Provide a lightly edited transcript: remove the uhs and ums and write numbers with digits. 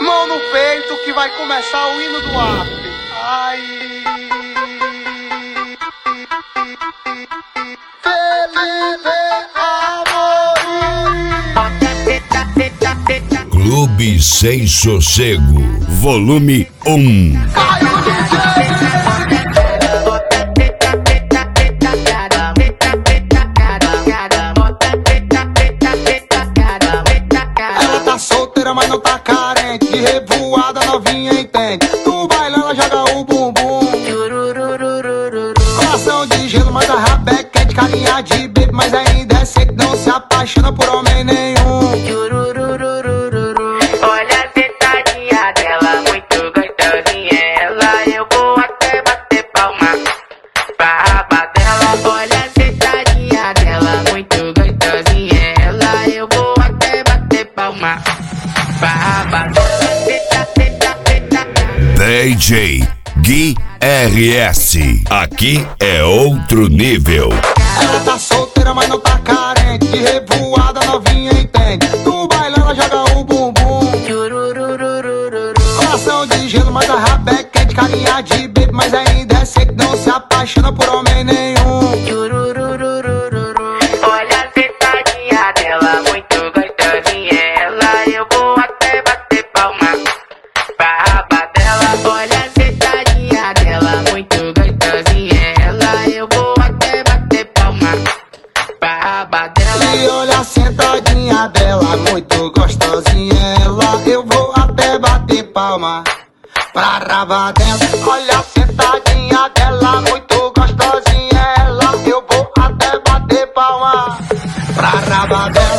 Mão no peito que vai começar o hino do after. Ai. Clube Sem Sossego, volume 1. Ela tá solteira, mas não tá carente. De revoada, novinha entende. No baile ela joga o bumbum. Coração de gelo, mas a rabeca é de carinha de baby. Mas ainda é seco, não se apaixona por homem nenhum. Olha a sentadinha dela, muito gostosinha. Ela, eu vou até bater palma pra raba dela. Olha a sentadinha dela, muito gostosinha. Ela, eu vou até bater palma pra raba dela. DJ Gui RS, aqui é outro nível. Ela tá solteira, mas não tá carente. De revoada, novinha entende. No baile ela joga o bumbum. Coração de gelo, mas a rabeca é de carinha de baby. Mas ainda é seco, não se apaixona por homem nenhum. Olha a sentadinha dela, muito gostosinha. Ela, eu vou até bater palma pra raba dela. Olha a sentadinha dela, muito gostosinha. Ela, eu vou até bater palma pra raba dela. E olha a sentadinha dela, muito gostosinha. Ela, eu vou até bater palma pra raba dela. Olha a sentadinha dela, muito gostosinha. Ela, eu vou até bater palma pra raba dela.